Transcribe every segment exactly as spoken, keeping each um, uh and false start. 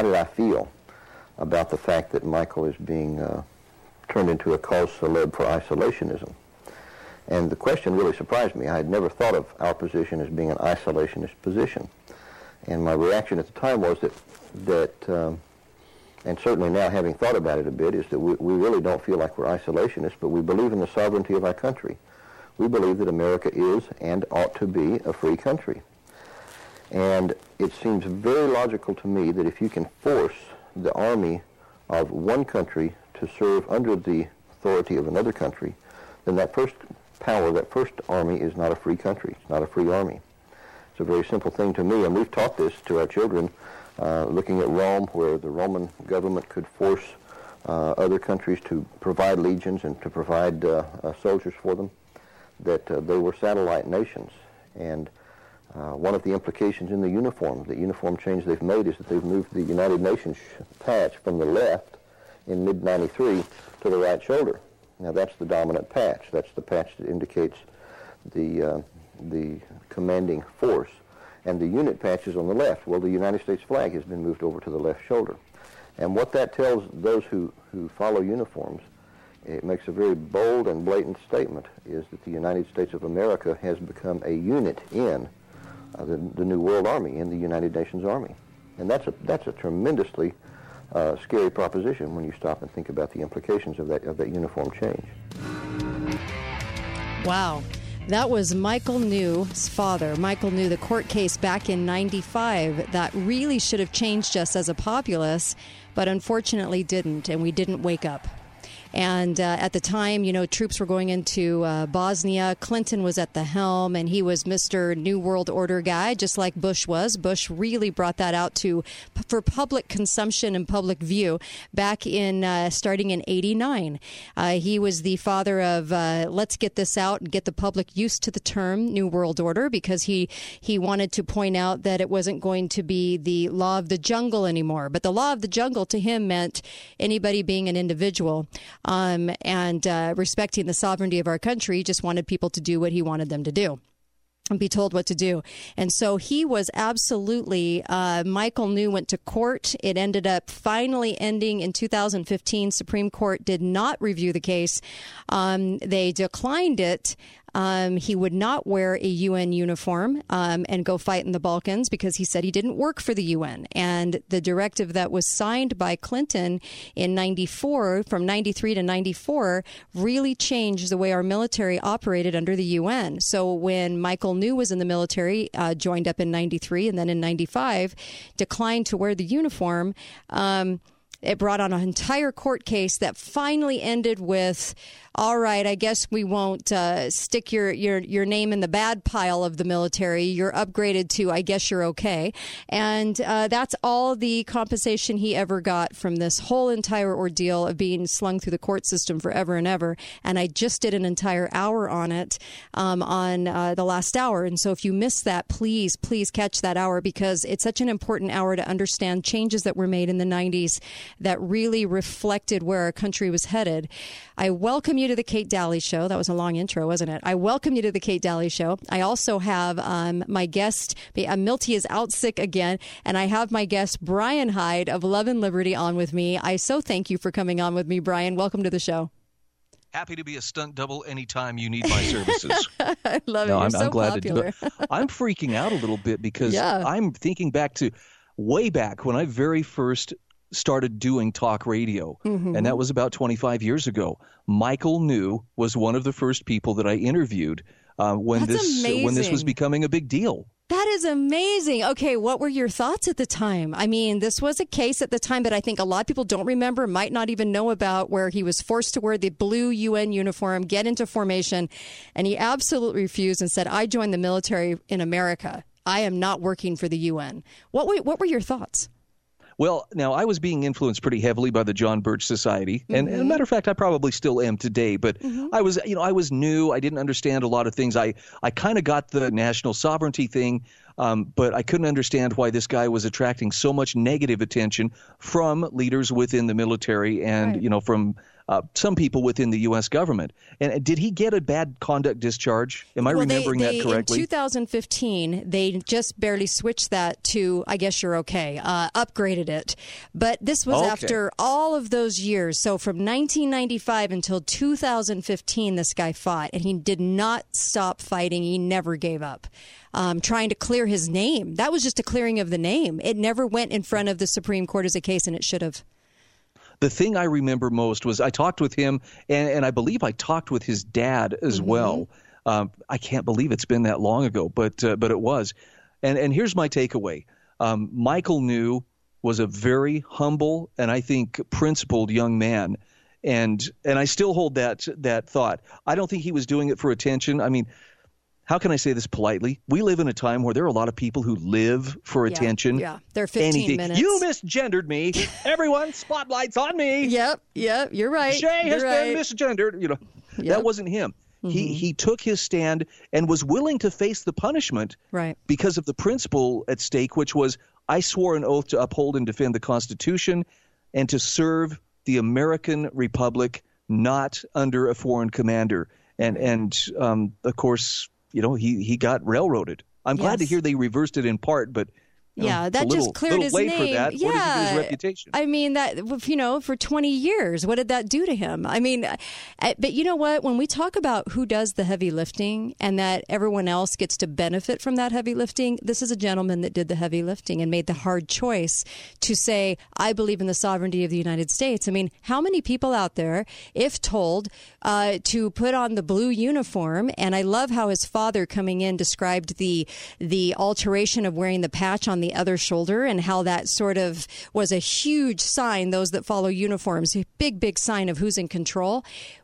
did I feel about the fact that Michael is being uh, turned into a cause célèbre for isolationism. And the question really surprised me. I had never thought of our position as being an isolationist position. And my reaction at the time was that, that um, and certainly now having thought about it a bit, is that we, we really don't feel like we're isolationists, but we believe in the sovereignty of our country. We believe that America is and ought to be a free country. And it seems very logical to me that if you can force the army of one country to serve under the authority of another country, then that first power, that first army is not a free country. It's not a free army. It's a very simple thing to me, and we've taught this to our children, uh, looking at Rome, where the Roman government could force uh, other countries to provide legions and to provide uh, uh, soldiers for them, that uh, they were satellite nations. And uh, one of the implications in the uniform, the uniform change they've made, is that they've moved the United Nations patch from the left in mid ninety-three to the right shoulder. Now that's the dominant patch. That's the patch that indicates the uh, the commanding force. And the unit patch is on the left. Well, the United States flag has been moved over to the left shoulder. And what that tells those who, who follow uniforms, it makes a very bold and blatant statement, is that the United States of America has become a unit in uh, the, the New World Army, in the United Nations Army. And that's a, that's a tremendously uh, scary proposition when you stop and think about the implications of that, of that uniform change. Wow. That was Michael New's father. Michael New, the court case back in ninety-five that really should have changed us as a populace, but unfortunately didn't, and we didn't wake up. And uh, at the time, you know, troops were going into uh, Bosnia. Clinton was at the helm, and he was Mister New World Order guy, just like Bush was. Bush really brought that out to for public consumption and public view back in uh, starting in eighty-nine. Uh, he was the father of uh, let's get this out and get the public used to the term New World Order, because he he wanted to point out that it wasn't going to be the law of the jungle anymore. But the law of the jungle to him meant anybody being an individual. Um, and uh, respecting the sovereignty of our country, just wanted people to do what he wanted them to do and be told what to do. And so he was absolutely, uh, Michael New went to court. It ended up finally ending in two thousand fifteen. Supreme Court did not review the case. Um, they declined it. Um, he would not wear a U N uniform um, and go fight in the Balkans because he said he didn't work for the U N. And the directive that was signed by Clinton in ninety-four, from ninety-three to ninety-four, really changed the way our military operated under the U N. So when Michael New was in the military, uh, joined up in ninety-three, and then in ninety-five, declined to wear the uniform, um, it brought on an entire court case that finally ended with, all right, I guess we won't uh, stick your, your your name in the bad pile of the military. You're upgraded to, I guess you're okay. And uh, that's all the compensation he ever got from this whole entire ordeal of being slung through the court system forever and ever. And I just did an entire hour on it um, on uh, the last hour. And so if you missed that, please, please catch that hour, because it's such an important hour to understand changes that were made in the nineties that really reflected where our country was headed. I welcome you to the Kate Daly Show. That was a long intro, wasn't it? I welcome you to the Kate Daly Show. I also have um, my guest, uh, Milty is out sick again, and I have my guest, Brian Hyde of Love and Liberty, on with me. I so thank you for coming on with me, Brian. Welcome to the show. Happy to be a stunt double anytime you need my services. I love no, it. You're I'm, so I'm glad popular. to do it. I'm freaking out a little bit because yeah. I'm thinking back to way back when I very first started doing talk radio, mm-hmm. and that was about twenty-five years ago. Michael New was one of the first people that I interviewed uh, when That's this amazing. when this was becoming a big deal. That is amazing. Okay, what were your thoughts at the time? I mean, this was a case at the time that I think a lot of people don't remember, might not even know about, where he was forced to wear the blue U N uniform, get into formation, and he absolutely refused and said, I joined the military in America. I am not working for the U N. What were, what were your thoughts? Well, now, I was being influenced pretty heavily by the John Birch Society. And, mm-hmm. and as a matter of fact, I probably still am today. But mm-hmm. I was, you know, I was new. I didn't understand a lot of things. I, I kind of got the national sovereignty thing, um, but I couldn't understand why this guy was attracting so much negative attention from leaders within the military and, right. you know, from uh, some people within the U S government. And did he get a bad conduct discharge? Am I well, remembering they, they, that correctly? In two thousand fifteen, they just barely switched that to, I guess you're okay, uh, upgraded it. But this was okay. after all of those years. So from nineteen ninety-five until two thousand fifteen, this guy fought, and he did not stop fighting. He never gave up. Um, trying to clear his name. That was just a clearing of the name. It never went in front of the Supreme Court as a case, and it should have. The thing I remember most was I talked with him, and, and I believe I talked with his dad as mm-hmm. well. Um, I can't believe it's been that long ago, but uh, but it was. And and here's my takeaway. Um, Michael New was a very humble and I think principled young man. And and I still hold that that thought. I don't think he was doing it for attention. I mean, how can I say this politely? We live in a time where there are a lot of people who live for yeah, attention. Yeah, they're fifteen Anything. minutes. You misgendered me. Everyone, spotlight's on me. Yep, yep, you're right. Shay you're has right. been misgendered. You know, yep. That wasn't him. Mm-hmm. He he took his stand and was willing to face the punishment right. because of the principle at stake, which was I swore an oath to uphold and defend the Constitution and to serve the American Republic, not under a foreign commander. And and um, of course, you know, he, he got railroaded. I'm yes. glad to hear they reversed it in part, but you know, yeah, that little, just cleared his late name. For that. Yeah, what does it do his reputation? I mean, that, you know, for twenty years, what did that do to him? I mean, but you know what? When we talk about who does the heavy lifting and that everyone else gets to benefit from that heavy lifting, this is a gentleman that did the heavy lifting and made the hard choice to say, I believe in the sovereignty of the United States. I mean, how many people out there, if told uh, to put on the blue uniform, and I love how his father coming in described the the alteration of wearing the patch on the other shoulder and how that sort of was a huge sign, those that follow uniforms, a big, big sign of who's in control.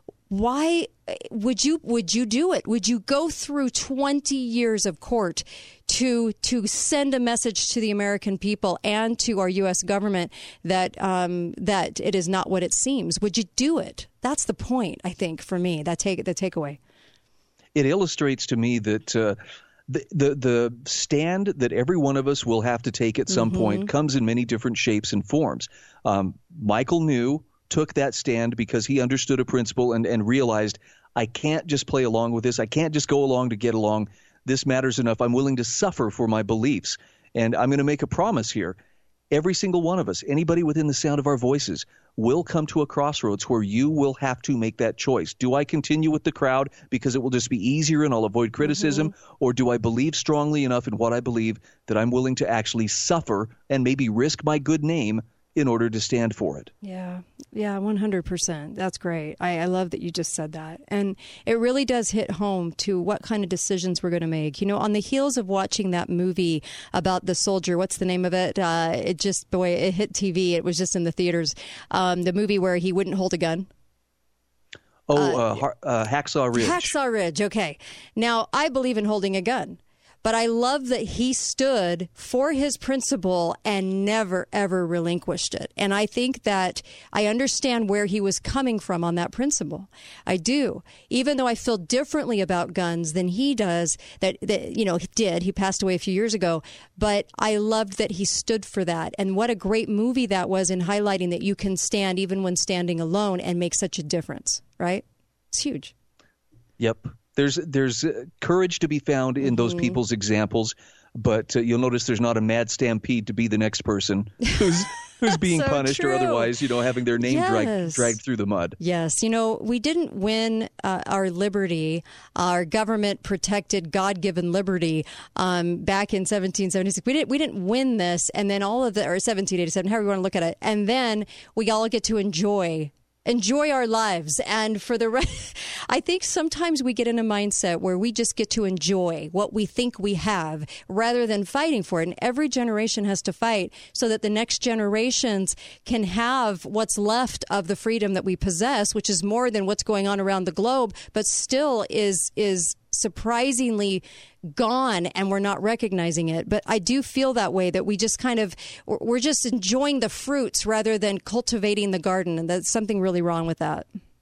Why would you would you do it? Would you go through twenty years of court to to send a message to the American people and to our U S government that um, that it is not what it seems? Would you do it? That's the point, I think, for me. That take the takeaway. It illustrates to me that uh, the, the the stand that every one of us will have to take at some mm-hmm. point comes in many different shapes and forms. Um, Michael New took that stand because he understood a principle and, and realized I can't just play along with this. I can't just go along to get along. This matters enough. I'm willing to suffer for my beliefs. And I'm going to make a promise here. Every single one of us, anybody within the sound of our voices, will come to a crossroads where you will have to make that choice. Do I continue with the crowd because it will just be easier and I'll avoid criticism? Mm-hmm. Or do I believe strongly enough in what I believe that I'm willing to actually suffer and maybe risk my good name in order to stand for it? Yeah, yeah, one hundred percent. That's great. I, I love that you just said that. And it really does hit home to what kind of decisions we're going to make. You know, on the heels of watching that movie about the soldier, what's the name of it? Uh, it just, boy, it hit T V. It was just in the theaters. Um, the movie where he wouldn't hold a gun. Oh, uh, uh, uh, Hacksaw Ridge. Hacksaw Ridge, okay. Now, I believe in holding a gun. But I love that he stood for his principle and never, ever relinquished it. And I think that I understand where he was coming from on that principle. I do. Even though I feel differently about guns than he does, that, that you know, he did. He passed away a few years ago. But I loved that he stood for that. And what a great movie that was in highlighting that you can stand even when standing alone and make such a difference, right? It's huge. Yep. There's there's courage to be found in those people's examples, but uh, you'll notice there's not a mad stampede to be the next person who's who's being so punished true. Or otherwise, you know, having their name yes. dragged dragged through the mud. Yes, you know, we didn't win uh, our liberty, our government protected God-given liberty um, back in seventeen seventy-six. We didn't we didn't win this, and then all of the or seventeen eighty-seven, however you want to look at it, and then we all get to enjoy. Enjoy our lives. And for the rest, I think sometimes we get in a mindset where we just get to enjoy what we think we have rather than fighting for it. And every generation has to fight so that the next generations can have what's left of the freedom that we possess, which is more than what's going on around the globe, but still is is surprisingly gone and we're not recognizing it. But I do feel that way, that we just kind of, we're just enjoying the fruits rather than cultivating the garden. And there's something really wrong with that.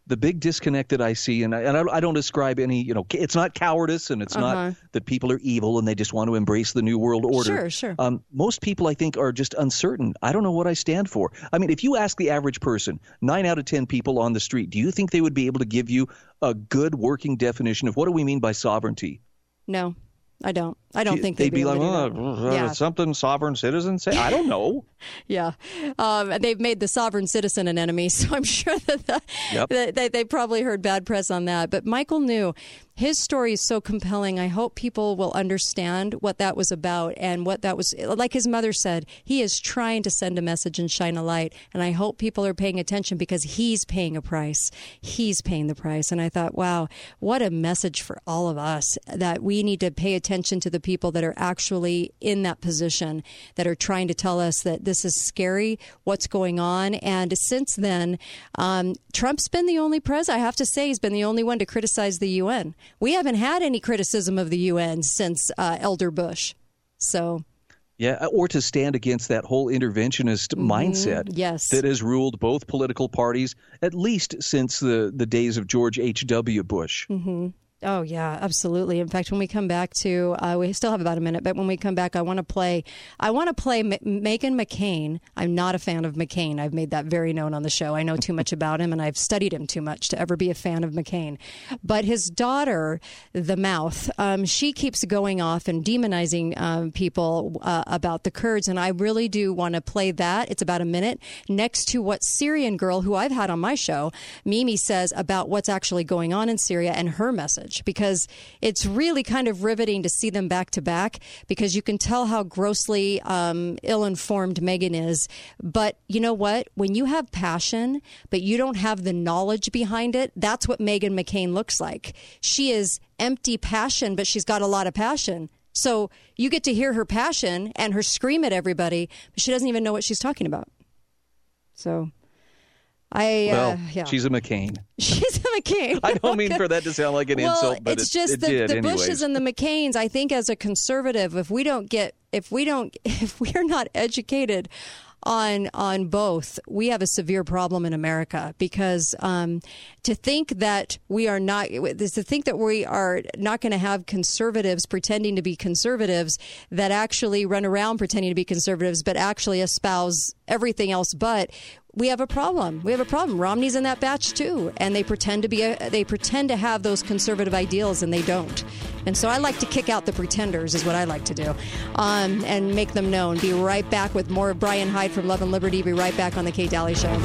the big disconnect that I see, and I, and I, I don't ascribe any, you know, it's not cowardice, and it's Uh-huh. not that people are evil and they just want to embrace the new world order. Sure, sure. Um, most people, I think, are just uncertain. I don't know what I stand for. I mean, if you ask the average person, nine out of ten people on the street, do you think they would be able to give you a good working definition of what do we mean by sovereignty? No, I don't. I don't think they'd they'd be, be able like, to do oh, that. Yeah. something sovereign citizens say. I don't know. Yeah. Um, they've made the sovereign citizen an enemy, so I'm sure that, the, Yep. that they, they probably heard bad press on that. But Michael New, his story is so compelling. I hope people will understand what that was about and what that was. Like his mother said, he is trying to send a message and shine a light. And I hope people are paying attention because he's paying a price. He's paying the price. And I thought, wow, what a message for all of us that we need to pay attention to the people that are actually in that position, that are trying to tell us that this is scary, what's going on. And since then, um, Trump's been the only president, I have to say, he's been the only one to criticize the U N. We haven't had any criticism of the U N since uh, Elder Bush. So, yeah, or to stand against that whole interventionist mm-hmm. mindset yes. that has ruled both political parties, at least since the, the days of George H W. Bush. Mm-hmm. Oh, yeah, absolutely. In fact, when we come back to, uh, we still have about a minute, but when we come back, I want to play, I want to play M- Meghan McCain. I'm not a fan of McCain. I've made that very known on the show. I know too much about him, and I've studied him too much to ever be a fan of McCain. But his daughter, the mouth, um, she keeps going off and demonizing um, people uh, about the Kurds, and I really do want to play that. It's about a minute next to what Syrian girl, who I've had on my show, Mimi, says about what's actually going on in Syria and her message. Because it's really kind of riveting to see them back to back, because you can tell how grossly um, ill-informed Meghan is. But you know what? When you have passion, but you don't have the knowledge behind it, that's what Meghan McCain looks like. She is empty passion, but she's got a lot of passion. So you get to hear her passion and her scream at everybody, but she doesn't even know what she's talking about. So... I, well, uh, yeah. she's a McCain. She's a McCain. I don't mean for that to sound like an well, insult, but it's it, just it the, did the anyways. Bushes and the McCains. I think as a conservative, if we don't get, if we don't, if we are not educated on on both, we have a severe problem in America. Because um, to think that we are not, to think that we are not going to have conservatives pretending to be conservatives that actually run around pretending to be conservatives, but actually espouse everything else but. We have a problem. We have a problem. Romney's in that batch too, and they pretend to be a, they pretend to have those conservative ideals, and they don't. And so I like to kick out the pretenders, is what I like to do, um, and make them known. Be right back with more of Brian Hyde from Love and Liberty. Be right back on the Kate Daly Show.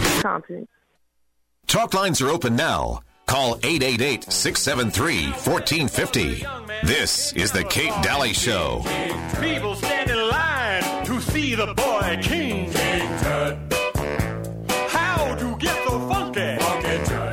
Talk lines are open now. Call eight eight eight, six seven three, one four five zero. This is the Kate Daly Show. People stand in line to see the boy King. King Tut. How to get so funky? Funky Tut.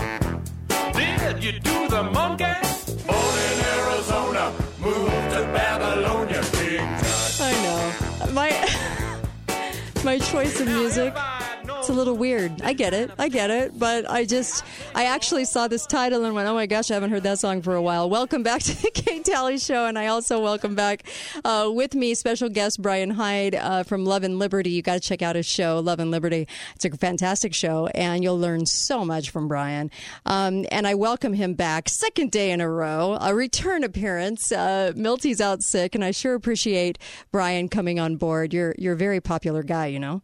Did you do the monkey? Born in Arizona, moved to Babylonia. King Tut. I know. My my choice of music. It's a little weird. I get it. I get it. But I just, I actually saw this title and went, oh my gosh, I haven't heard that song for a while. Welcome back to the Kate Daly Show. And I also welcome back uh, with me special guest Brian Hyde uh, from Love and Liberty. You got to check out his show, Love and Liberty. It's a fantastic show, and you'll learn so much from Brian. Um, and I welcome him back, second day in a row, a return appearance. Uh, Milty's out sick, and I sure appreciate Brian coming on board. You're you're a very popular guy, you know.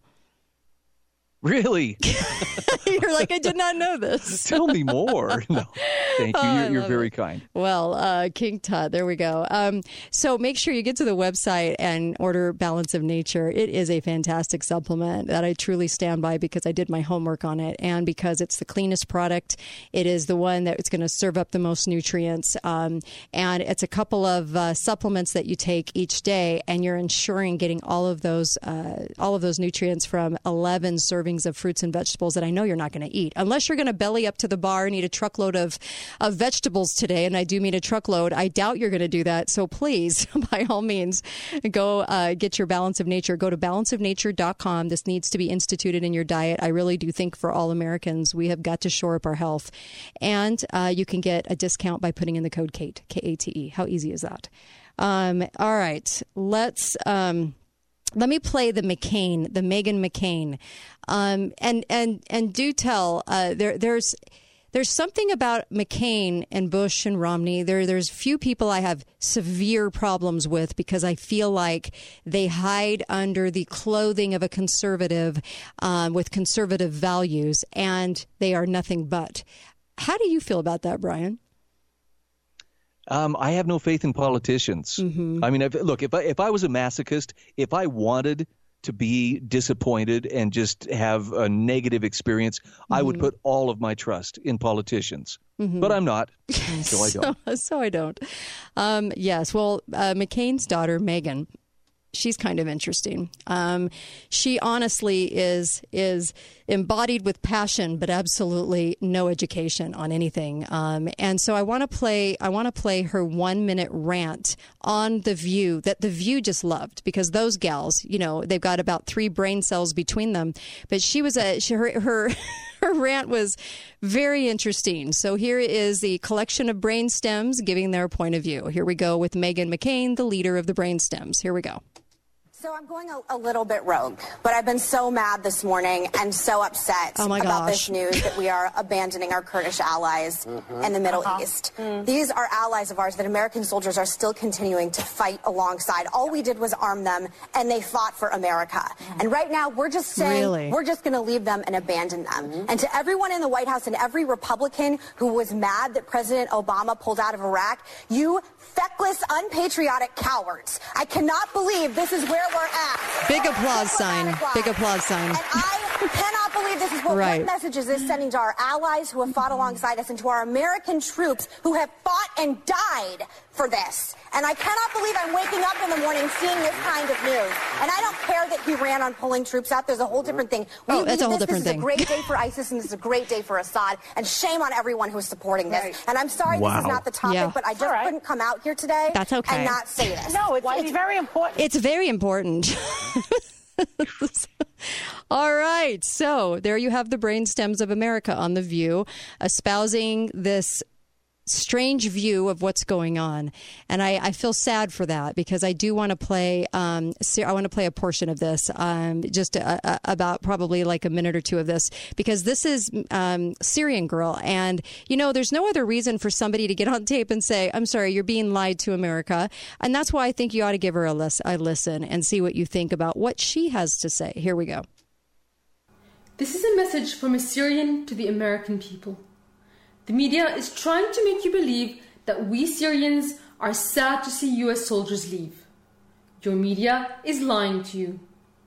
Really? You're like, I did not know this. Tell me more. No, thank you. Oh, You're, you're very it. kind. Well, uh, King Tut, there we go. Um, so make sure you get to the website and order Balance of Nature. It is a fantastic supplement that I truly stand by because I did my homework on it, and because it's the cleanest product. It is the one that's going to serve up the most nutrients. Um, and it's a couple of uh, supplements that you take each day, and you're ensuring getting all of those, uh, all of those nutrients from eleven servings of fruits and vegetables that I know you're not going to eat. Unless you're going to belly up to the bar and eat a truckload of, of vegetables today, and I do mean a truckload, I doubt you're going to do that. So please, by all means, go uh, get your Balance of Nature. Go to balance of nature dot com. This needs to be instituted in your diet. I really do think for all Americans, we have got to shore up our health. And uh, you can get a discount by putting in the code KATE, K A T E. How easy is that? Um, all right. Let's... Um, Let me play the McCain, the Meghan McCain, um, and and and do tell uh, there there's there's something about McCain and Bush and Romney. There, there's few people I have severe problems with because I feel like they hide under the clothing of a conservative um, with conservative values, and they are nothing but. How do you feel about that, Brian? Um, I have no faith in politicians. Mm-hmm. I mean, if, look, if I, if I was a masochist, if I wanted to be disappointed and just have a negative experience, mm-hmm. I would put all of my trust in politicians. Mm-hmm. But I'm not, so I don't. so, so I don't. Um, yes, well, uh, McCain's daughter, Meghan, she's kind of interesting. Um, she honestly is is embodied with passion, but absolutely no education on anything. Um, and so I want to play. I want to play her one minute rant on The View that The View just loved, because those gals, you know, they've got about three brain cells between them. But she was a she, her her. Her rant was very interesting. So here is the collection of brain stems giving their point of view. Here we go with Meghan McCain, the leader of the brain stems. Here we go. So I'm going a, a little bit rogue, but I've been so mad this morning and so upset oh my about gosh. this news that we are abandoning our Kurdish allies mm-hmm. in the Middle uh-huh. East. Mm. These are allies of ours that American soldiers are still continuing to fight alongside. All we did was arm them, and they fought for America. Mm. And right now, we're just saying really? we're just going to leave them and abandon them. Mm-hmm. And to everyone in the White House and every Republican who was mad that President Obama pulled out of Iraq, you feckless, unpatriotic cowards. I cannot believe this is where we're at. Big applause sign. Big applause sign. And I cannot believe this is what, right. what messages is sending to our allies who have fought alongside us and to our American troops who have fought and died for this. And I cannot believe I'm waking up in the morning seeing this kind of news. And I don't care that he ran on pulling troops out. There's a whole different thing. We oh, that's a whole this. different this thing. This is a great day for ISIS, and this is a great day for Assad. And shame on everyone who's supporting this. Right. And I'm sorry wow. this is not the topic, yeah. but I just right. couldn't come out here today that's okay. and not say this. No, it's, it's very important. It's very important. All right. So there you have the brain stems of America on The View, espousing this strange view of what's going on. And I, I feel sad for that, because I do want to play, um, I want to play a portion of this, um, just a, a, about probably like a minute or two of this, because this is um, Syrian girl. And, you know, there's no other reason for somebody to get on tape and say, I'm sorry, you're being lied to, America. And that's why I think you ought to give her a, lis- a listen and see what you think about what she has to say. Here we go. This is a message from a Syrian to the American people. The media is trying to make you believe that we Syrians are sad to see U S soldiers leave. Your media is lying to you.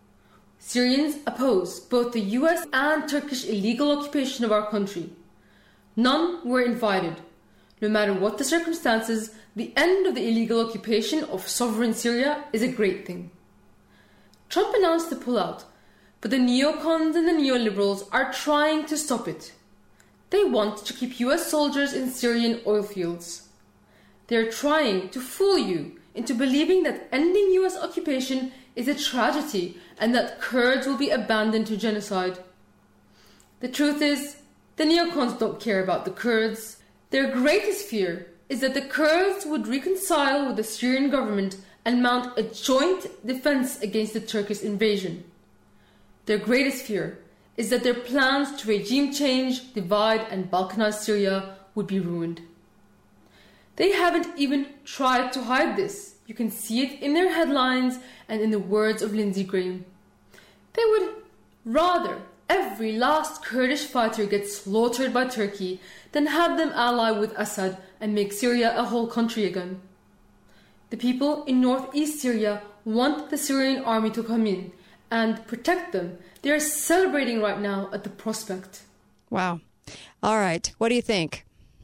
Syrians oppose both the U S and Turkish illegal occupation of our country. None were invited. No matter what the circumstances, the end of the illegal occupation of sovereign Syria is a great thing. Trump announced the pullout, but the neocons and the neoliberals are trying to stop it. They want to keep U S soldiers in Syrian oil fields. They're trying to fool you into believing that ending U S occupation is a tragedy and that Kurds will be abandoned to genocide. The truth is, the neocons don't care about the Kurds. Their greatest fear is that the Kurds would reconcile with the Syrian government and mount a joint defense against the Turkish invasion. Their greatest fear is that their plans to regime change, divide, and balkanize Syria would be ruined. They haven't even tried to hide this. You can see it in their headlines and in the words of Lindsey Graham. They would rather every last Kurdish fighter get slaughtered by Turkey than have them ally with Assad and make Syria a whole country again. The people in northeast Syria want the Syrian army to come in and protect them. They are celebrating right now at the prospect. Wow. All right. What do you think?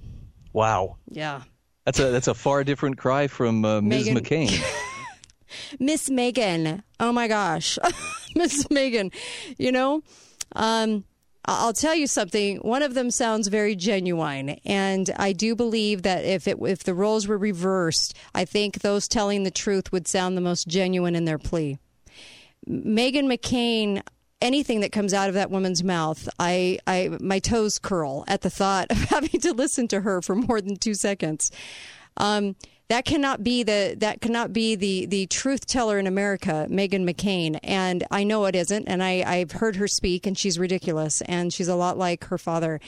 Wow. Yeah. That's a that's a far different cry from uh, Miz Meghan. McCain. Miss Meghan. Oh, my gosh. Miss Meghan. You know, um, I'll tell you something. One of them sounds very genuine. And I do believe that if it if the roles were reversed, I think those telling the truth would sound the most genuine in their plea. Meghan McCain, anything that comes out of that woman's mouth, I, I, my toes curl at the thought of having to listen to her for more than two seconds. Um, that cannot be the that cannot be the the truth teller in America, Meghan McCain, and I know it isn't. And I, I've heard her speak, and she's ridiculous, and she's a lot like her father.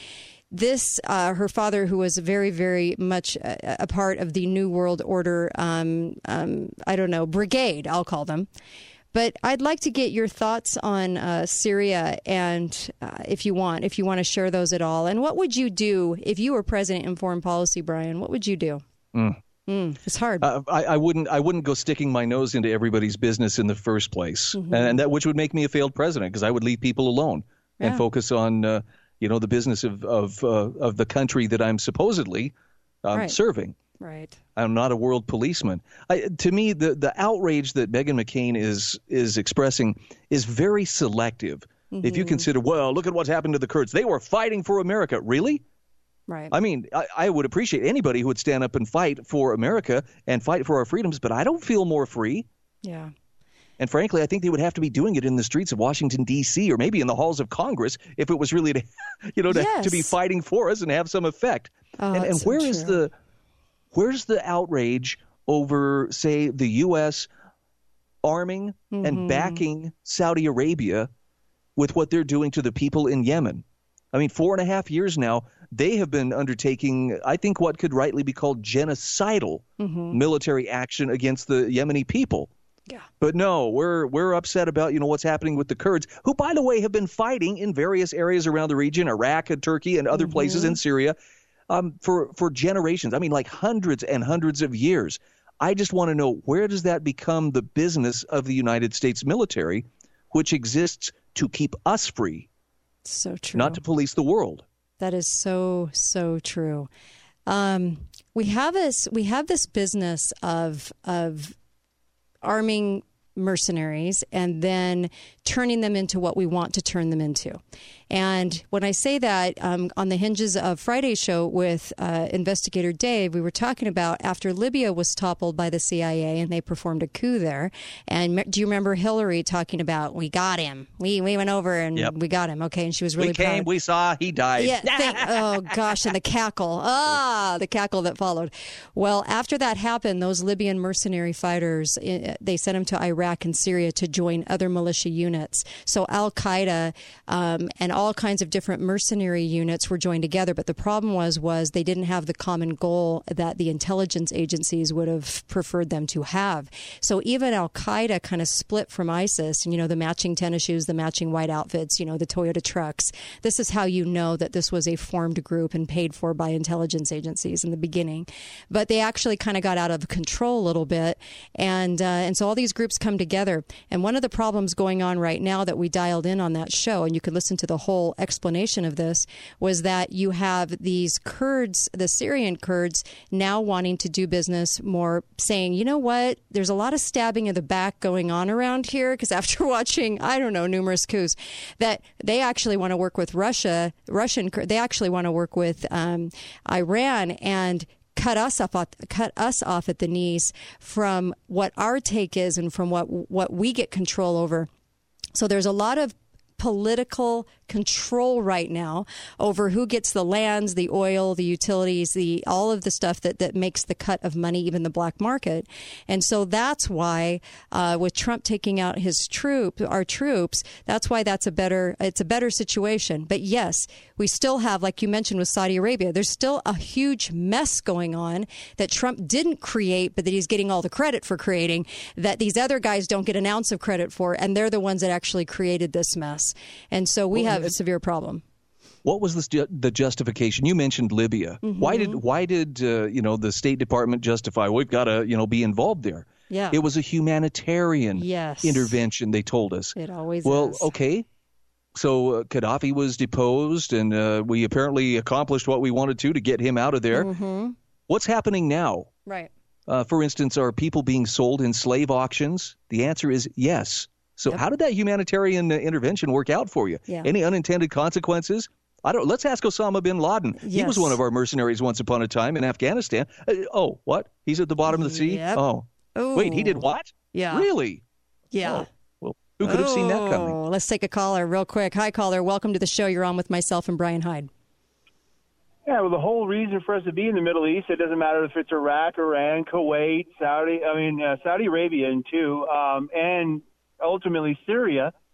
this, uh, her father, who was very, very much a, a part of the New World Order, um, um, I don't know, brigade, I'll call them. But I'd like to get your thoughts on uh, Syria, and uh, if you want, if you want to share those at all. And what would you do if you were president in foreign policy, Brian? What would you do? Mm. Mm, it's hard. Uh, I, I wouldn't. I wouldn't go sticking my nose into everybody's business in the first place, mm-hmm. and, and that which would make me a failed president, because I would leave people alone yeah. and focus on, uh, you know, the business of of uh, of the country that I'm supposedly um, right. serving. Right. I'm not a world policeman. I, to me, the, the outrage that Meghan McCain is is expressing is very selective. Mm-hmm. If you consider, well, look at what's happened to the Kurds. They were fighting for America. Really? Right. I mean, I, I would appreciate anybody who would stand up and fight for America and fight for our freedoms, but I don't feel more free. Yeah. And frankly, I think they would have to be doing it in the streets of Washington, D C, or maybe in the halls of Congress if it was really, to, you know, to, yes. to be fighting for us and have some effect. Oh, and and so where true. is the... Where's the outrage over, say, the U S arming mm-hmm. and backing Saudi Arabia with what they're doing to the people in Yemen? I mean, four and a half years now, they have been undertaking, I think, what could rightly be called genocidal mm-hmm. military action against the Yemeni people. Yeah. But no, we're we're upset about, you know, what's happening with the Kurds, who, by the way, have been fighting in various areas around the region, Iraq and Turkey and other mm-hmm. places in Syria. Um, for, for generations, I mean, like hundreds and hundreds of years. I just want to know, where does that become the business of the United States military, which exists to keep us free? So true. Not to police the world. That is so, so true. Um, we have this, we have this business of of arming mercenaries and then turning them into what we want to turn them into. And when I say that, um, on the hinges of Friday's show with uh, investigator Dave, we were talking about after Libya was toppled by the C I A and they performed a coup there. And do you remember Hillary talking about, we got him. We we went over and yep. we got him. Okay. And she was really We came, proud. we saw, he died. Yeah. Thank, oh, gosh. And the cackle. Ah, the cackle that followed. Well, after that happened, those Libyan mercenary fighters, they sent them to Iraq and Syria to join other militia units. So Al-Qaeda um, and all kinds of different mercenary units were joined together. But the problem was, was they didn't have the common goal that the intelligence agencies would have preferred them to have. So even Al-Qaeda kind of split from ISIS, and, you know, the matching tennis shoes, the matching white outfits, you know, the Toyota trucks. This is how you know that this was a formed group and paid for by intelligence agencies in the beginning. But they actually kind of got out of control a little bit. And, uh, and so all these groups come together. And one of the problems going on right now that we dialed in on that show, and you could listen to the whole explanation of this, was that you have these Kurds, the Syrian Kurds, now wanting to do business more, saying, you know what, there's a lot of stabbing in the back going on around here, because after watching, I don't know, numerous coups, that they actually want to work with Russia, Russian, they actually want to work with um, Iran and cut us off, cut us off at the knees from what our take is and from what what we get control over. So there's a lot of political control right now over who gets the lands, the oil, the utilities, the all of the stuff that, that makes the cut of money, even the black market. And so that's why, uh, with Trump taking out his troop, our troops, that's why that's a better, it's a better situation. But yes, we still have, like you mentioned with Saudi Arabia, there's still a huge mess going on that Trump didn't create, but that he's getting all the credit for creating, that these other guys don't get an ounce of credit for, and they're the ones that actually created this mess. And so we well, have a severe problem. What was the, ju- the justification? You mentioned Libya. Mm-hmm. Why did why did uh, you know the State Department justify we've got to you know be involved there? Yeah, it was a humanitarian yes. intervention. They told us. It always well, is. okay. So uh, Gaddafi was deposed, and uh, we apparently accomplished what we wanted to to get him out of there. Mm-hmm. What's happening now? Right. Uh, for instance, are people being sold in slave auctions? The answer is yes. So yep. how did that humanitarian uh, intervention work out for you? Yeah. Any unintended consequences? I don't. Let's ask Osama bin Laden. Yes. He was one of our mercenaries once upon a time in Afghanistan. Uh, oh, what? He's at the bottom of the sea? Yep. Oh. Ooh. Wait, he did what? Yeah. Really? Yeah. Oh. Well, who could have seen that coming? Oh, let's take a caller real quick. Hi, caller. Welcome to the show. You're on with myself and Brian Hyde. Yeah, well, the whole reason for us to be in the Middle East, it doesn't matter if it's Iraq, Iran, Kuwait, Saudi, I mean, uh, Saudi Arabia, and too, um, and ultimately Syria,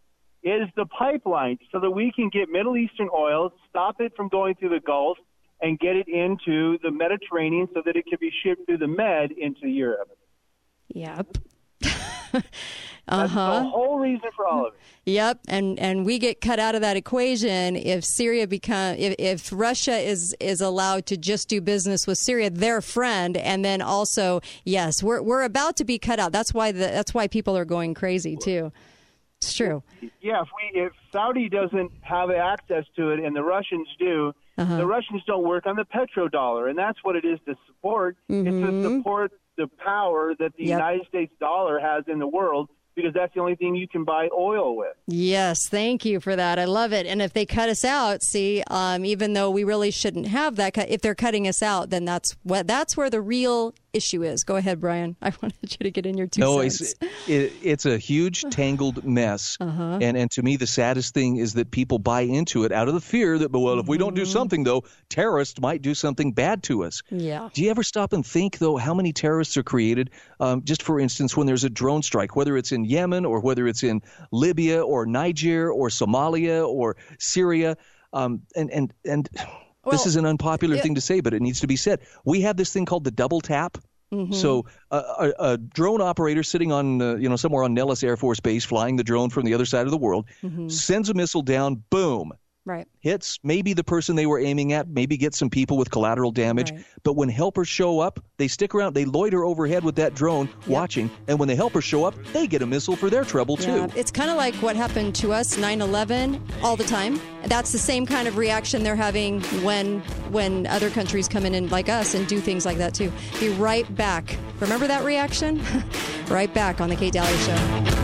is the pipeline so that we can get Middle Eastern oil, stop it from going through the Gulf, and get it into the Mediterranean so that it can be shipped through the Med into Europe. Yep. That's uh-huh. the whole reason for all of it. Yep, and and we get cut out of that equation if Syria become if, if Russia is is allowed to just do business with Syria, their friend, and then also yes, we're we're about to be cut out. That's why the that's why people are going crazy too. It's true. Yeah, if we if Saudi doesn't have access to it and the Russians do, uh-huh. the Russians don't work on the petrodollar, and that's what it is to support. Mm-hmm. It's to support the power that the yep. United States dollar has in the world, because that's the only thing you can buy oil with. Yes, thank you for that. I love it. And if they cut us out, see, um, even though we really shouldn't have that, if they're cutting us out, then that's what that's where the real issue is. Go ahead, Brian. I wanted you to get in your two no, cents. No, it's, it, it's a huge tangled mess. Uh-huh. And, and to me, the saddest thing is that people buy into it out of the fear that, well, mm-hmm. if we don't do something, though, terrorists might do something bad to us. Yeah. Do you ever stop and think, though, how many terrorists are created? Um, just for instance, when there's a drone strike, whether it's in Yemen or whether it's in Libya or Niger or Somalia or Syria, um, and, and, and – Well, this is an unpopular it, thing to say, but it needs to be said. We have this thing called the double tap. Mm-hmm. So uh, a, a drone operator sitting on, uh, you know, somewhere on Nellis Air Force Base, flying the drone from the other side of the world, mm-hmm. sends a missile down, boom. Right. Hits maybe the person they were aiming at, maybe get some people with collateral damage. Right. But when helpers show up, they stick around, they loiter overhead with that drone yep. watching. And when the helpers show up, they get a missile for their trouble, yeah. too. It's kind of like what happened to us, nine eleven, all the time. That's the same kind of reaction they're having when when other countries come in and, like us, and do things like that, too. Be right back. Remember that reaction? Right back on The Kate Daly Show.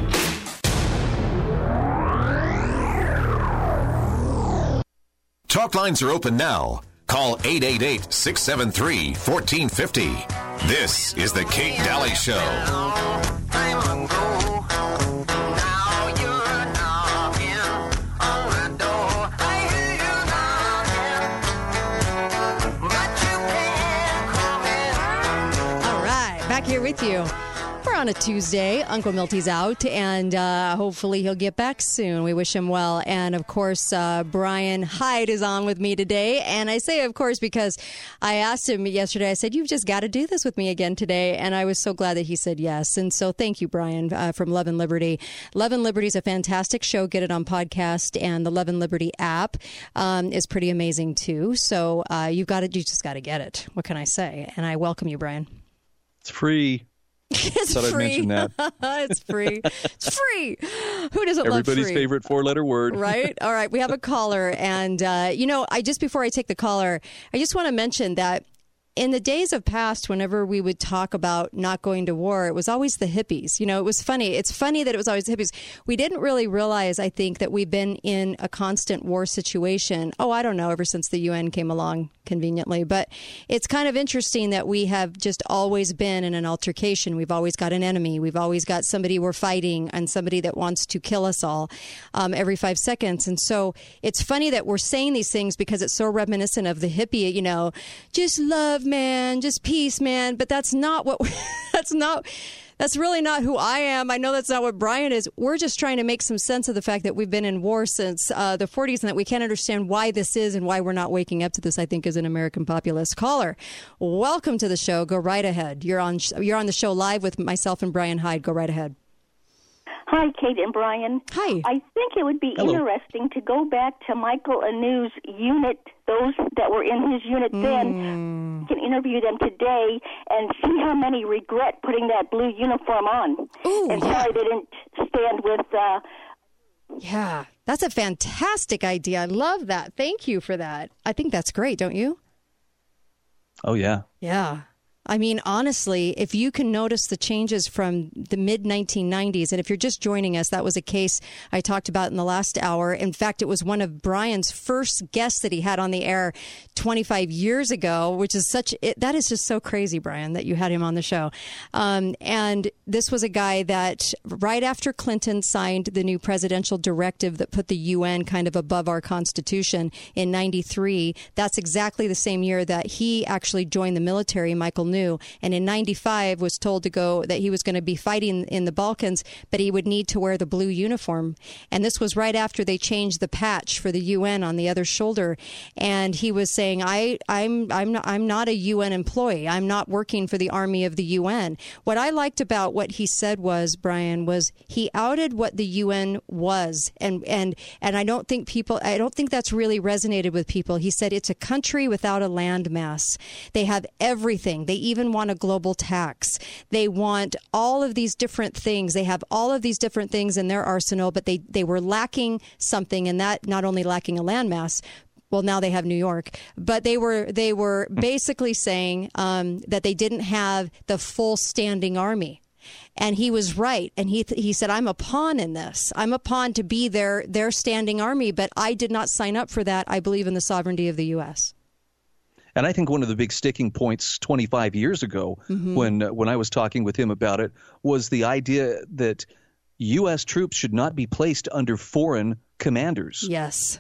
Talk lines are open now. Call eight eight eight, six seven three, one four five zero. This is The Kate Daly Show. All right, back here with you. We're on a Tuesday. Uncle Milty's out, and uh, hopefully he'll get back soon. We wish him well. And, of course, uh, Brian Hyde is on with me today. And I say, of course, because I asked him yesterday, I said, you've just got to do this with me again today. And I was so glad that he said yes. And so thank you, Brian, uh, from Love and Liberty. Love and Liberty is a fantastic show. Get it on podcast. And the Love and Liberty app um, is pretty amazing, too. So uh, you've got it. You just got to get it. What can I say? And I welcome you, Brian. It's free. It's Thought free. I'd mention that. It's free. It's free. Who doesn't Everybody's love free? Everybody's favorite four-letter word. Right? All right. We have a caller. And, uh, you know, I just before I take the caller, I just want to mention that in the days of past, whenever we would talk about not going to war, it was always the hippies. You know, it was funny. It's funny that it was always the hippies. We didn't really realize, I think, that we've been in a constant war situation. Oh, I don't know, ever since the U N came along conveniently. But it's kind of interesting that we have just always been in an altercation. We've always got an enemy. We've always got somebody we're fighting and somebody that wants to kill us all um, every five seconds. And so it's funny that we're saying these things because it's so reminiscent of the hippie, you know, just love, man, just peace, man. But that's not what that's not that's really not who I am. I know that's not what Brian is. We're just trying to make some sense of the fact that we've been in war since uh, the forties and that we can't understand why this is and why we're not waking up to this, I think, as an American populist. Caller, welcome to the show. Go right ahead. You're on you're on the show live with myself and Brian Hyde. Go right ahead. Hi, Kate and Brian. Hi. I think it would be Hello. interesting to go back to Michael Anu's unit, those that were in his unit mm. then. You can interview them today and see how many regret putting that blue uniform on. Ooh, and yeah. sorry they didn't stand with... Uh, yeah, that's a fantastic idea. I love that. Thank you for that. I think that's great, don't you? Oh, yeah. Yeah. I mean, honestly, if you can notice the changes from the mid nineteen nineties, and if you're just joining us, that was a case I talked about in the last hour. In fact, it was one of Brian's first guests that he had on the air twenty-five years ago, which is such, it, that is just so crazy, Brian, that you had him on the show. Um, and this was a guy that right after Clinton signed the new presidential directive that put the U N kind of above our Constitution in ninety-three, that's exactly the same year that he actually joined the military, Michael New. New, and in ninety-five was told to go that he was going to be fighting in the Balkans, but he would need to wear the blue uniform. And this was right after they changed the patch for the U N on the other shoulder. And he was saying, I, I'm, I'm, not, I'm not a U N employee. I'm not working for the army of the U N. What I liked about what he said was, Brian, was he outed what the U N was. And, and, and I don't think people, I don't think that's really resonated with people. He said it's a country without a landmass. They have everything. They even want a global tax. They want all of these different things. They have all of these different things in their arsenal, but they, they were lacking something, and that not only lacking a landmass, well, now they have New York, but they were they were basically saying um, that they didn't have the full standing army. And he was right. And he he said, I'm a pawn in this. I'm a pawn to be their, their standing army, but I did not sign up for that. I believe in the sovereignty of the U S. And I think one of the big sticking points twenty-five years ago, mm-hmm. when uh, when I was talking with him about it, was the idea that U S troops should not be placed under foreign commanders. Yes.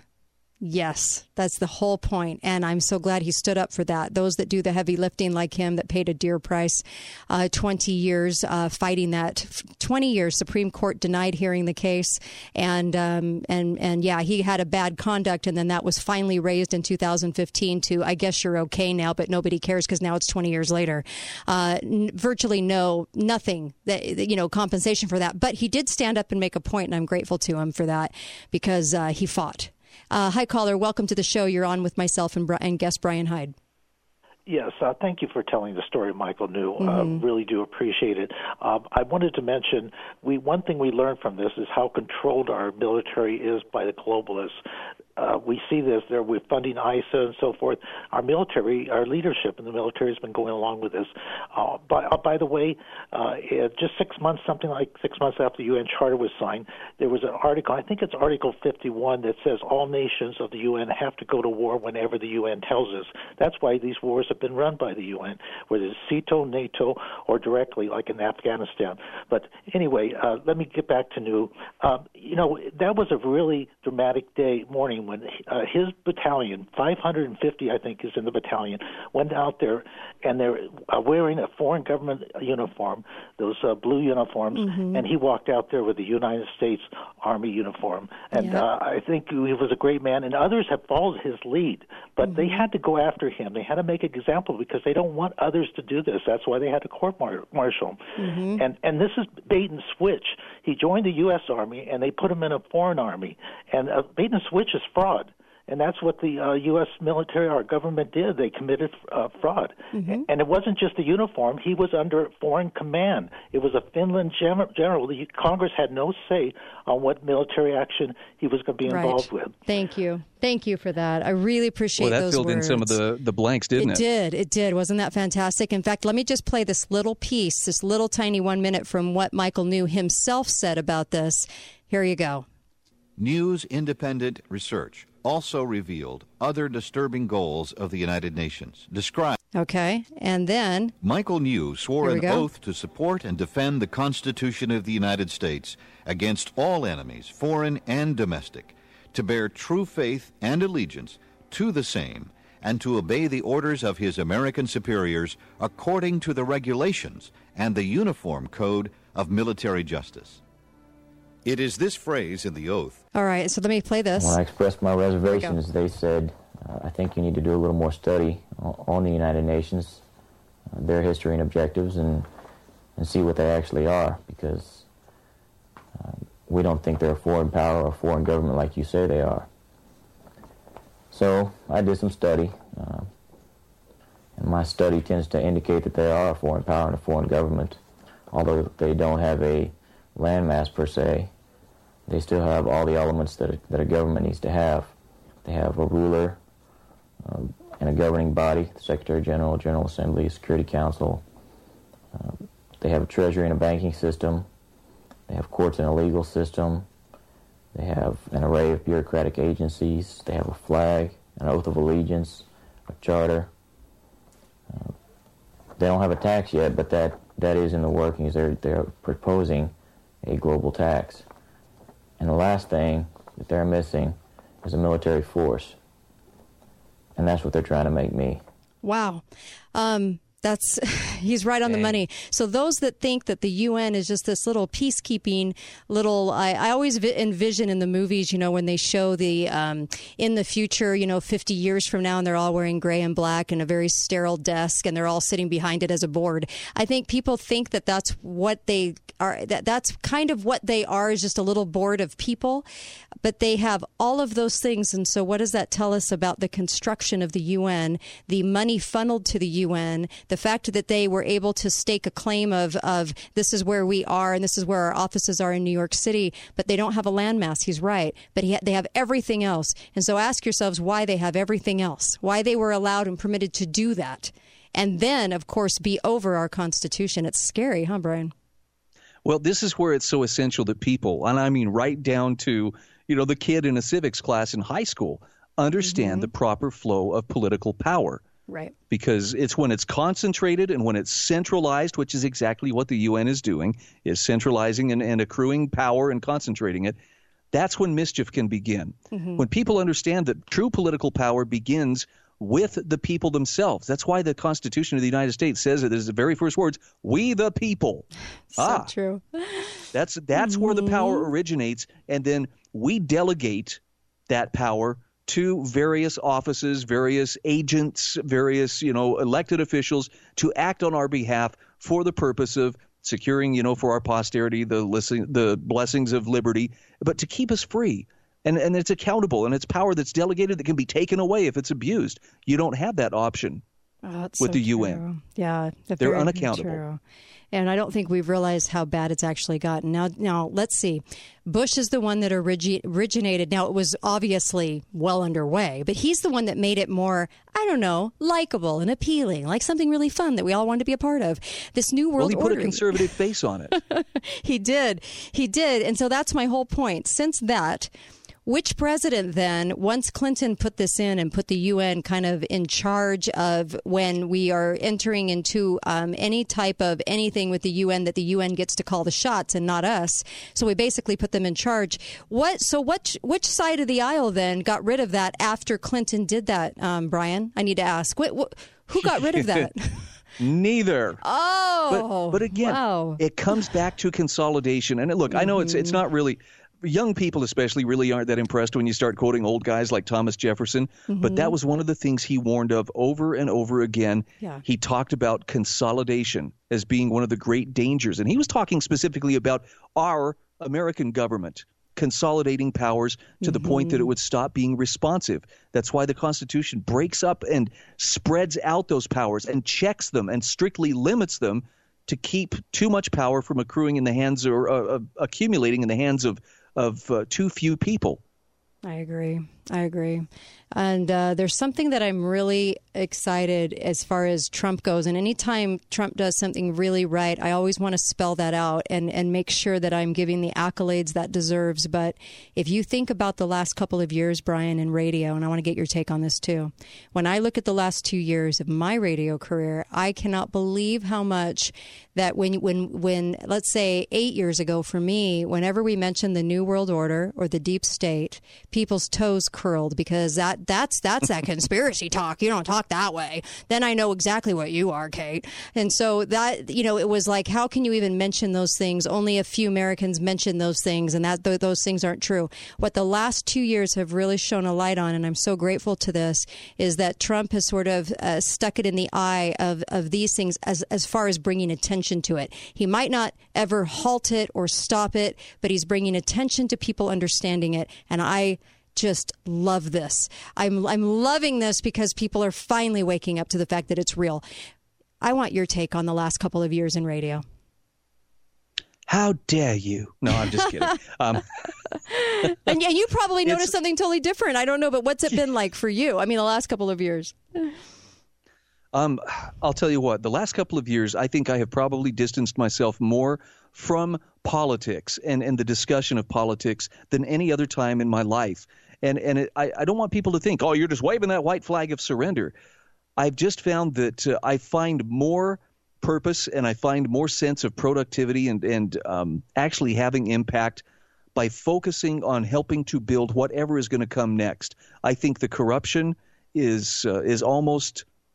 Yes, that's the whole point. And I'm so glad he stood up for that. Those that do the heavy lifting like him that paid a dear price, uh, twenty years uh, fighting that. twenty years, Supreme Court denied hearing the case. And, um, and, and yeah, he had a bad conduct. And then that was finally raised in two thousand fifteen to, I guess you're okay now, but nobody cares because now it's twenty years later. Uh, n- virtually no, nothing, that, you know, compensation for that. But he did stand up and make a point, and I'm grateful to him for that because uh, he fought. Uh, hi, caller. Welcome to the show. You're on with myself and, and guest Brian Hyde. Yes, uh, thank you for telling the story, Michael New. Mm-hmm. Uh, really do appreciate it. Uh, I wanted to mention, we one thing we learned from this is how controlled our military is by the globalists. Uh, we see this there with funding I S A and so forth. Our military, our leadership in the military has been going along with this. Uh, by, uh, by the way, uh, just six months, something like six months after the U N Charter was signed, there was an article, I think it's Article fifty-one, that says all nations of the U N have to go to war whenever the U N tells us. That's why these wars have been run by the U N, whether it's CETO, NATO, or directly, like in Afghanistan. But anyway, uh, let me get back to New. Uh, you know, that was a really dramatic day, morning, when uh, his battalion, five hundred fifty, I think, is in the battalion, went out there, and they're uh, wearing a foreign government uniform, those uh, blue uniforms, mm-hmm. and he walked out there with the United States Army uniform. And yeah. uh, I think he was a great man, and others have followed his lead, but mm-hmm. they had to go after him. They had to make an example because they don't want others to do this. That's why they had to court-martial. Mm-hmm. And, and this is bait and switch. He joined the U S Army, and they put him in a foreign army. And uh, bait and switch is fraud. And that's what the uh, U S military, our government, did. They committed uh, fraud. Mm-hmm. And it wasn't just the uniform. He was under foreign command. It was a Finland general. The Congress had no say on what military action he was going to be involved right. with. Thank you. Thank you for that. I really appreciate well, that those filled words. in some of the, the blanks, didn't it? It did. It did. Wasn't that fantastic? In fact, let me just play this little piece, this little tiny one minute from what Michael New himself said about this. Here you go. News independent research also revealed other disturbing goals of the United Nations. Describe. Okay, and then Michael New swore an go. oath to support and defend the Constitution of the United States against all enemies, foreign and domestic, to bear true faith and allegiance to the same, and to obey the orders of his American superiors according to the regulations and the Uniform Code of Military Justice. It is this phrase in the oath. All right, so let me play this. When I expressed my reservations, they said, uh, I think you need to do a little more study on, on the United Nations, uh, their history and objectives, and, and see what they actually are, because uh, we don't think they're a foreign power or a foreign government like you say they are. So I did some study, uh, and my study tends to indicate that they are a foreign power and a foreign government, although they don't have a landmass per se. They still have all the elements that a, that a government needs to have. They have a ruler um, and a governing body, the Secretary General, General Assembly, Security Council. Uh, they have a treasury and a banking system. They have courts and a legal system. They have an array of bureaucratic agencies. They have a flag, an oath of allegiance, a charter. Uh, they don't have a tax yet, but that, that is in the workings. They're, they're proposing a global tax. And the last thing that they're missing is a military force. And that's what they're trying to make me. Wow. Um, That's he's right on Dang. the money. So those that think that the U N is just this little peacekeeping little, I, I always vi- envision in the movies, you know, when they show the um, in the future, you know, fifty years from now, and they're all wearing gray and black and a very sterile desk, and they're all sitting behind it as a board. I think people think that that's what they are. That that's kind of what they are, is just a little board of people, but they have all of those things. And so, what does that tell us about the construction of the U N, the money funneled to the U N? The fact that they were able to stake a claim of, of this is where we are and this is where our offices are in New York City, but they don't have a landmass. He's right. But he ha- they have everything else. And so ask yourselves why they have everything else, why they were allowed and permitted to do that. And then, of course, be over our Constitution. It's scary, huh, Brian? Well, this is where it's so essential that people, and I mean right down to, you know, the kid in a civics class in high school, understand mm-hmm. the proper flow of political power. Right. Because it's when it's concentrated and when it's centralized, which is exactly what the U N is doing, is centralizing and, and accruing power and concentrating it. That's when mischief can begin. Mm-hmm. When people understand that true political power begins with the people themselves. That's why the Constitution of the United States says it is the very first words, we the people. So ah, true. That's that's mm-hmm. where the power originates, and then we delegate that power to various offices, various agents, various, you know, elected officials to act on our behalf for the purpose of securing, you know, for our posterity, the listen, the blessings of liberty, but to keep us free. And and it's accountable, and it's power that's delegated that can be taken away if it's abused. You don't have that option oh, with so the U N. True. Yeah, they're unaccountable. True. And I don't think we've realized how bad it's actually gotten. Now, now let's see. Bush is the one that origi- originated. Now, it was obviously well underway, but he's the one that made it more, I don't know, likable and appealing, like something really fun that we all wanted to be a part of. This new world order. Well, he put a conservative face on it. He did. He did. And so that's my whole point. Since that, which president then, once Clinton put this in and put the U N kind of in charge of when we are entering into um, any type of anything with the U N, that the U N gets to call the shots and not us. So we basically put them in charge. What? So what? Which side of the aisle then got rid of that after Clinton did that, um, Brian? I need to ask. What, what, who got rid of that? Neither. Oh. But, but again, wow. It comes back to consolidation. And look, mm-hmm. I know it's it's not really... Young people especially really aren't that impressed when you start quoting old guys like Thomas Jefferson. Mm-hmm. But that was one of the things he warned of over and over again. Yeah. He talked about consolidation as being one of the great dangers. And he was talking specifically about our American government consolidating powers to mm-hmm. the point that it would stop being responsive. That's why the Constitution breaks up and spreads out those powers and checks them and strictly limits them to keep too much power from accruing in the hands or uh, uh, accumulating in the hands of of uh, too few people. I agree. I agree. And uh, there's something that I'm really excited as far as Trump goes. And anytime Trump does something really right, I always want to spell that out and, and make sure that I'm giving the accolades that deserves. But if you think about the last couple of years, Brian, in radio, and I want to get your take on this too. When I look at the last two years of my radio career, I cannot believe how much that when, when, when let's say eight years ago for me, whenever we mentioned the New World Order or the deep state, people's toes curled because that that's that's that conspiracy talk. You don't talk that way. Then I know exactly what you are, Kate. And so that, you know, it was like, how can you even mention those things? Only a few Americans mention those things, and that th- those things aren't true. What the last two years have really shown a light on, and I'm so grateful to this, is that Trump has sort of uh, stuck it in the eye of, of these things as, as far as bringing attention to it. He might not ever halt it or stop it, but he's bringing attention to people understanding it. And I just love this. I'm I'm loving this because people are finally waking up to the fact that it's real. I want your take on the last couple of years in radio. How dare you? No, I'm just kidding. Um, and, and you probably noticed something totally different. I don't know, but what's it been like for you? I mean, the last couple of years. Um, I'll tell you what, the last couple of years, I think I have probably distanced myself more from politics and, and the discussion of politics than any other time in my life. And and it, I, I don't want people to think, oh, you're just waving that white flag of surrender. I've just found that uh, I find more purpose and I find more sense of productivity and, and um, actually having impact by focusing on helping to build whatever is going to come next. I think the corruption is uh, is almost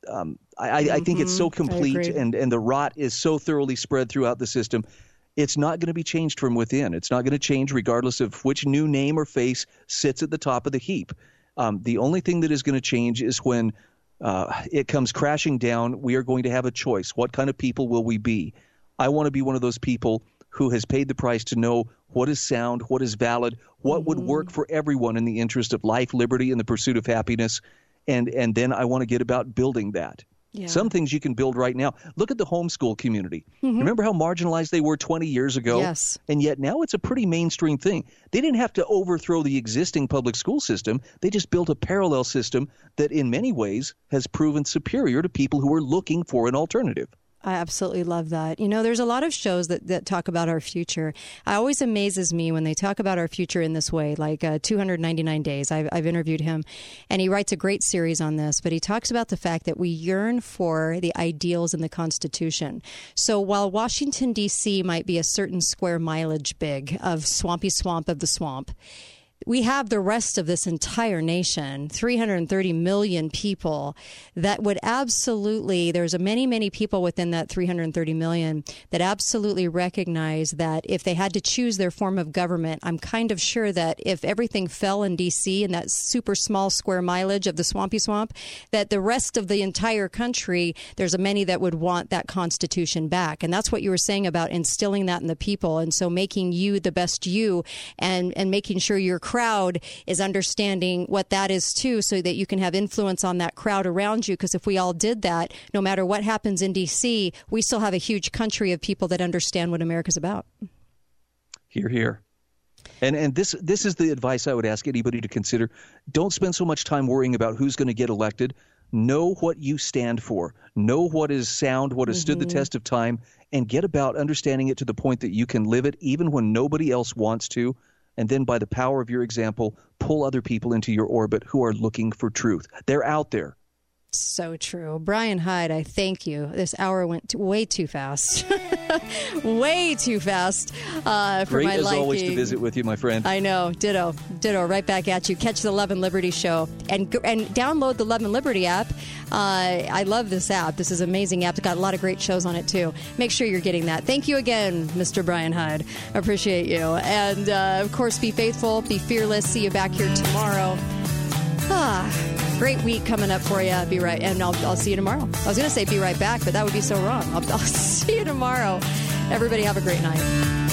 um, I, mm-hmm. I think it's so complete and, and the rot is so thoroughly spread throughout the system. It's not going to be changed from within. It's not going to change regardless of which new name or face sits at the top of the heap. Um, the only thing that is going to change is when uh, it comes crashing down, we are going to have a choice. What kind of people will we be? I want to be one of those people who has paid the price to know what is sound, what is valid, what mm-hmm. would work for everyone in the interest of life, liberty, and the pursuit of happiness. And, and then I want to get about building that. Yeah. Some things you can build right now. Look at the homeschool community. Mm-hmm. Remember how marginalized they were twenty years ago? Yes. And yet now it's a pretty mainstream thing. They didn't have to overthrow the existing public school system. They just built a parallel system that in many ways has proven superior to people who are looking for an alternative. I absolutely love that. You know, there's a lot of shows that, that talk about our future. It always amazes me when they talk about our future in this way, like uh, two hundred ninety-nine days. I've, I've interviewed him, and he writes a great series on this, but he talks about the fact that we yearn for the ideals in the Constitution. So while Washington, D C might be a certain square mileage big of swampy swamp of the swamp, we have the rest of this entire nation, three hundred thirty million people, that would absolutely, there's a many, many people within that three hundred thirty million that absolutely recognize that if they had to choose their form of government, I'm kind of sure that if everything fell in D C in that super small square mileage of the swampy swamp, that the rest of the entire country, there's a many that would want that Constitution back. And that's what you were saying about instilling that in the people. And so making you the best you and, and making sure you're crowd is understanding what that is too, so that you can have influence on that crowd around you. Because if we all did that, no matter what happens in D C, we still have a huge country of people that understand what America's about. Hear, hear. And and this this is the advice I would ask anybody to consider. Don't spend so much time worrying about who's going to get elected. Know what you stand for. Know what is sound, what has mm-hmm. stood the test of time, and get about understanding it to the point that you can live it even when nobody else wants to. And then by the power of your example, pull other people into your orbit who are looking for truth. They're out there. So true. Brian Hyde, I thank you. This hour went t- way too fast. way too fast uh, for Great my liking. Great as always to visit with you, my friend. I know. Ditto. Ditto. Right back at you. Catch the Love and Liberty show. And and download the Love and Liberty app. Uh, I love this app. This is an amazing app. It's got a lot of great shows on it, too. Make sure you're getting that. Thank you again, Mister Brian Hyde. I appreciate you. And, uh, of course, be faithful. Be fearless. See you back here tomorrow. Ah. Great week coming up for you. Be right, and I'll, I'll see you tomorrow. I was going to say be right back, but that would be so wrong. I'll, I'll see you tomorrow. Everybody have a great night.